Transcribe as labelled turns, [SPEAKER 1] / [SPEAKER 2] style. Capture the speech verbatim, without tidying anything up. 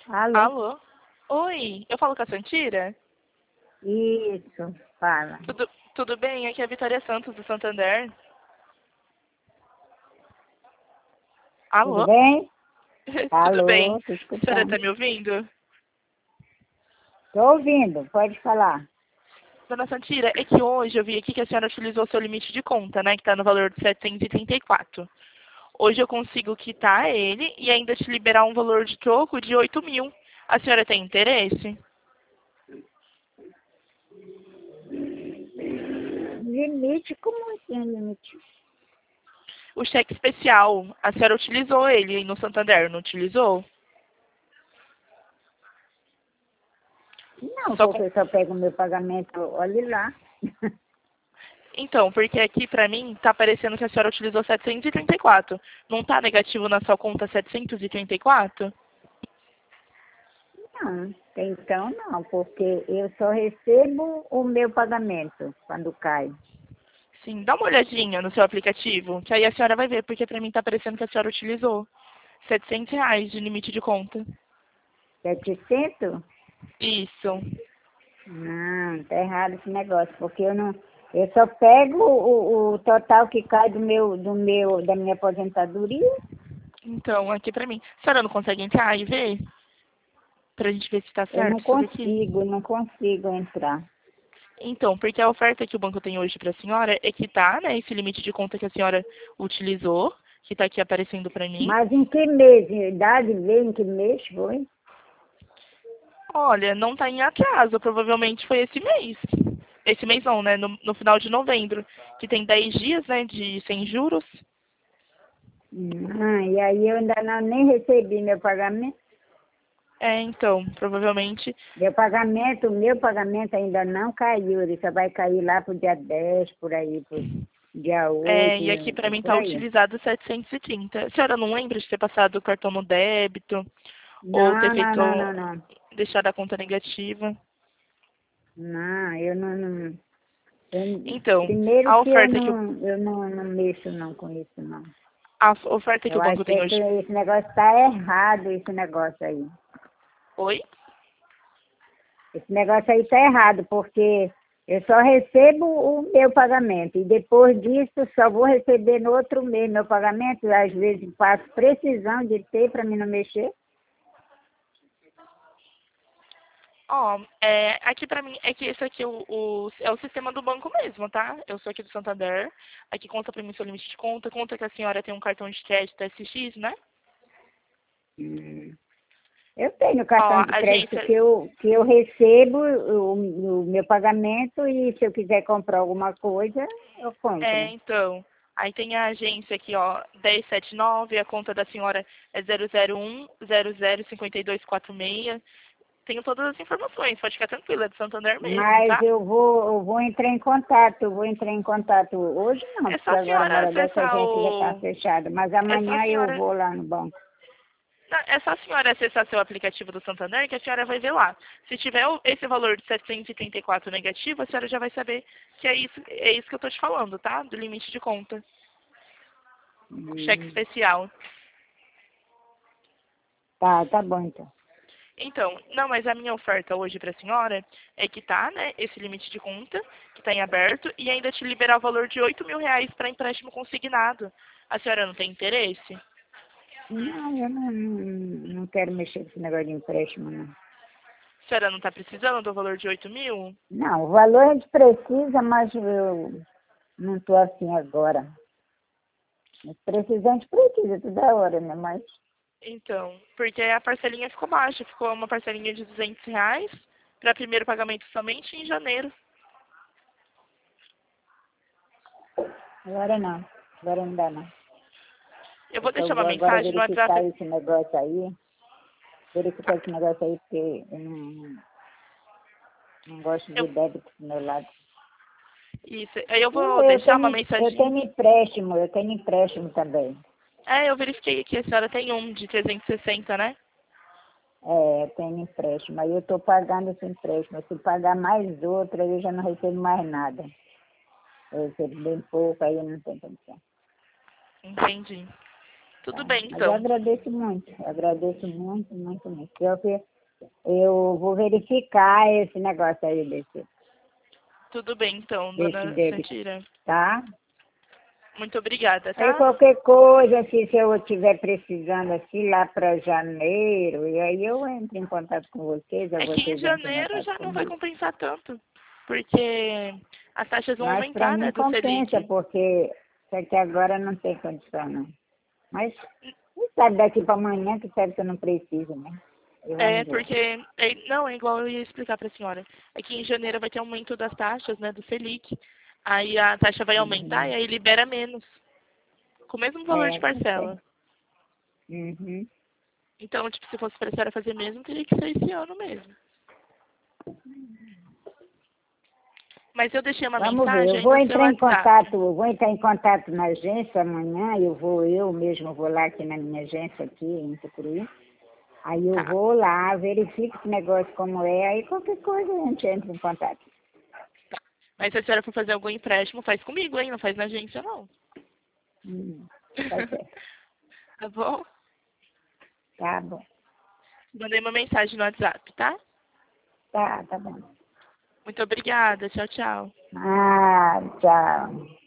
[SPEAKER 1] Alô?
[SPEAKER 2] Alô? Oi, eu falo com a Santira?
[SPEAKER 1] Isso, fala.
[SPEAKER 2] Tudo, tudo bem? Aqui é a Vitória Santos, do Santander.
[SPEAKER 1] Tudo
[SPEAKER 2] Alô?
[SPEAKER 1] bem?
[SPEAKER 2] Tudo
[SPEAKER 1] Alô,
[SPEAKER 2] bem?
[SPEAKER 1] tô
[SPEAKER 2] A senhora está
[SPEAKER 1] escutando.
[SPEAKER 2] me ouvindo?
[SPEAKER 1] Tô ouvindo, pode falar.
[SPEAKER 2] Dona Santira, é que hoje eu vi aqui que a senhora utilizou seu limite de conta, né? Que está no valor de setecentos e trinta e quatro. Hoje eu consigo quitar ele e ainda te liberar um valor de troco de oito mil. A senhora tem interesse?
[SPEAKER 1] Limite? Como assim limite?
[SPEAKER 2] O cheque especial, a senhora utilizou ele no Santander, não utilizou?
[SPEAKER 1] Não,
[SPEAKER 2] Só com...
[SPEAKER 1] porque eu só pego o meu pagamento, olhe lá.
[SPEAKER 2] Então, porque aqui pra mim tá aparecendo que a senhora utilizou setecentos e trinta e quatro. Não tá negativo na sua conta setecentos e trinta e quatro?
[SPEAKER 1] Não, então não, porque eu só recebo o meu pagamento quando cai.
[SPEAKER 2] Sim, dá uma olhadinha no seu aplicativo, que aí a senhora vai ver, porque pra mim tá aparecendo que a senhora utilizou setecentos reais de limite de conta.
[SPEAKER 1] Setecentos?
[SPEAKER 2] Isso.
[SPEAKER 1] Não, tá errado esse negócio, porque eu não, eu só pego o, o total que cai do meu, do meu, da minha aposentadoria.
[SPEAKER 2] Então, aqui pra mim. A senhora não consegue entrar e ver? Pra gente ver se tá
[SPEAKER 1] Eu não
[SPEAKER 2] certo isso daqui?
[SPEAKER 1] consigo, não consigo entrar.
[SPEAKER 2] Então, porque a oferta que o banco tem hoje para a senhora é que tá, né, esse limite de conta que a senhora utilizou, que está aqui aparecendo para mim.
[SPEAKER 1] Mas em que mês? Em idade veio em que mês foi?
[SPEAKER 2] Olha, não está em atraso, provavelmente foi esse mês. Esse mês não, né, no, no final de novembro, que tem dez dias, né, de sem juros.
[SPEAKER 1] Ah, e aí eu ainda não, nem recebi meu pagamento.
[SPEAKER 2] É, então, provavelmente.
[SPEAKER 1] Meu pagamento, o meu pagamento ainda não caiu. Ele só vai cair lá pro dia dez, por aí, pro dia
[SPEAKER 2] É,
[SPEAKER 1] oito,
[SPEAKER 2] e aqui para mim
[SPEAKER 1] por
[SPEAKER 2] está
[SPEAKER 1] aí.
[SPEAKER 2] utilizado setecentos e trinta. A senhora não lembra de ter passado o cartão no débito ou ter
[SPEAKER 1] Não, não,
[SPEAKER 2] feito,
[SPEAKER 1] não, não, não.
[SPEAKER 2] deixado a conta negativa?
[SPEAKER 1] Não, eu não, não eu-
[SPEAKER 2] Então,
[SPEAKER 1] primeiro
[SPEAKER 2] a
[SPEAKER 1] que eu
[SPEAKER 2] oferta que o,
[SPEAKER 1] não, eu não, não mexo não com isso, não.
[SPEAKER 2] a oferta que o
[SPEAKER 1] Eu
[SPEAKER 2] banco
[SPEAKER 1] acho que
[SPEAKER 2] tem
[SPEAKER 1] esse,
[SPEAKER 2] hoje.
[SPEAKER 1] esse negócio está errado, esse negócio aí.
[SPEAKER 2] Oi?
[SPEAKER 1] Esse negócio aí está errado, porque eu só recebo o meu pagamento e depois disso só vou receber no outro mês meu pagamento. Às vezes faço precisão de ter para mim não mexer.
[SPEAKER 2] Ó, é, aqui pra mim, é que esse aqui é o, o- é o sistema do banco mesmo, tá? Eu sou aqui do Santander. Aqui conta pra mim seu limite de conta. Conta que a senhora tem um cartão de crédito S X, né?
[SPEAKER 1] Hum. Eu tenho
[SPEAKER 2] Ó,
[SPEAKER 1] cartão
[SPEAKER 2] a
[SPEAKER 1] de crédito
[SPEAKER 2] agência.
[SPEAKER 1] que eu, que eu recebo o, o meu pagamento e se eu quiser comprar alguma coisa, eu
[SPEAKER 2] É,
[SPEAKER 1] compro.
[SPEAKER 2] então. Aí tem a agência aqui, ó, dez setenta e nove, a conta da senhora é zero zero um zero zero cinco dois quatro seis. Tenho todas as informações, pode ficar tranquila, é do Santander mesmo,
[SPEAKER 1] Mas
[SPEAKER 2] tá?
[SPEAKER 1] eu vou, eu vou entrar em contato, eu vou entrar em contato hoje não,
[SPEAKER 2] É só
[SPEAKER 1] porque
[SPEAKER 2] a
[SPEAKER 1] agora uma
[SPEAKER 2] senhora
[SPEAKER 1] hora dessa a
[SPEAKER 2] acessar
[SPEAKER 1] gente já está
[SPEAKER 2] o.
[SPEAKER 1] fechada. Mas
[SPEAKER 2] É só a
[SPEAKER 1] amanhã eu
[SPEAKER 2] senhora
[SPEAKER 1] vou lá no banco.
[SPEAKER 2] Não, é só a senhora acessar seu aplicativo do Santander que a senhora vai ver lá. Se tiver o- esse valor de setecentos e trinta e quatro negativo, a senhora já vai saber que é isso, é isso que eu tô te falando, tá? Do limite de conta. O cheque
[SPEAKER 1] Hum,
[SPEAKER 2] especial.
[SPEAKER 1] tá, tá bom então.
[SPEAKER 2] Então, não, mas a minha oferta hoje para a senhora é que tá, né, esse limite de conta, que tá em aberto, e ainda te liberar o valor de oito mil reais para empréstimo consignado. A senhora não tem interesse?
[SPEAKER 1] Não, eu não, não, não quero mexer com esse negócio de empréstimo, não.
[SPEAKER 2] A senhora não tá precisando do valor de oito mil?
[SPEAKER 1] Não, o valor a gente precisa, mas eu não estou assim agora. Mas precisante precisa toda hora, né? Mas
[SPEAKER 2] Então, porque a parcelinha ficou baixa, ficou uma parcelinha de duzentos reais para primeiro pagamento somente em janeiro.
[SPEAKER 1] agora não, agora não dá não.
[SPEAKER 2] Eu
[SPEAKER 1] Eu
[SPEAKER 2] vou
[SPEAKER 1] só
[SPEAKER 2] deixar uma
[SPEAKER 1] vou agora
[SPEAKER 2] mensagem no
[SPEAKER 1] verificar
[SPEAKER 2] WhatsApp.
[SPEAKER 1] esse negócio aí, verificar
[SPEAKER 2] Ah,
[SPEAKER 1] esse negócio aí, porque eu não, não, não gosto de
[SPEAKER 2] eu,
[SPEAKER 1] débito do meu lado.
[SPEAKER 2] isso. Aí eu
[SPEAKER 1] Não,
[SPEAKER 2] vou
[SPEAKER 1] eu
[SPEAKER 2] deixar uma
[SPEAKER 1] tenho, eu
[SPEAKER 2] mensagem.
[SPEAKER 1] tenho empréstimo, eu tenho empréstimo também.
[SPEAKER 2] É, eu verifiquei aqui, a senhora tem um de trezentos e sessenta, né?
[SPEAKER 1] É, eu tenho empréstimo, aí eu estou pagando esse empréstimo. Se pagar mais outro, aí eu já não recebo mais nada. Eu recebo bem pouco, aí eu não tenho condição.
[SPEAKER 2] Entendi. Tudo bem,
[SPEAKER 1] Mas eu
[SPEAKER 2] então.
[SPEAKER 1] agradeço muito, eu agradeço muito, muito, muito. Eu, ve- eu vou verificar esse negócio aí desse,
[SPEAKER 2] Tudo bem, então,
[SPEAKER 1] desse
[SPEAKER 2] dona
[SPEAKER 1] dele,
[SPEAKER 2] Santira.
[SPEAKER 1] tá?
[SPEAKER 2] Muito obrigada,
[SPEAKER 1] Aí
[SPEAKER 2] tá?
[SPEAKER 1] qualquer coisa, assim, se eu estiver precisando assim lá para janeiro, e aí eu entro em contato com vocês, ou
[SPEAKER 2] É que em
[SPEAKER 1] vocês entram em
[SPEAKER 2] janeiro
[SPEAKER 1] contato
[SPEAKER 2] já não vai
[SPEAKER 1] comigo.
[SPEAKER 2] compensar tanto, porque as taxas vão
[SPEAKER 1] Mas para
[SPEAKER 2] aumentar,
[SPEAKER 1] mim
[SPEAKER 2] né, do
[SPEAKER 1] compensa,
[SPEAKER 2] Selic.
[SPEAKER 1] porque isso aqui agora não tem condição, não. Mas, quem sabe daqui para amanhã, que sabe que eu não preciso, né? E
[SPEAKER 2] É,
[SPEAKER 1] vamos ver.
[SPEAKER 2] porque, é, não, é igual eu ia explicar para a senhora. É que em janeiro vai ter aumento das taxas, né, do Selic. Aí a taxa vai aumentar
[SPEAKER 1] Uhum.
[SPEAKER 2] e aí libera menos, com o mesmo valor de
[SPEAKER 1] É, não sei.
[SPEAKER 2] parcela.
[SPEAKER 1] Uhum.
[SPEAKER 2] Então, tipo, se fosse para a senhora fazer mesmo, teria que ser esse ano mesmo. Mas eu deixei uma
[SPEAKER 1] Vamos ver,
[SPEAKER 2] mensagem
[SPEAKER 1] eu
[SPEAKER 2] aí
[SPEAKER 1] vou
[SPEAKER 2] no seu
[SPEAKER 1] entrar em contato,
[SPEAKER 2] WhatsApp.
[SPEAKER 1] eu vou entrar em contato na agência amanhã, eu vou, eu mesmo vou lá aqui na minha agência aqui em Tucuruí. Aí eu
[SPEAKER 2] Tá.
[SPEAKER 1] vou lá, verifico esse negócio como é, aí qualquer coisa a gente entra em contato.
[SPEAKER 2] Mas se a senhora for fazer algum empréstimo, faz comigo, hein? Não faz na agência, não.
[SPEAKER 1] Hum, tá certo.
[SPEAKER 2] Tá bom?
[SPEAKER 1] Tá bom.
[SPEAKER 2] Mandei uma mensagem no WhatsApp, tá?
[SPEAKER 1] Tá, tá bom.
[SPEAKER 2] Muito obrigada. Tchau, tchau.
[SPEAKER 1] Ah, tchau.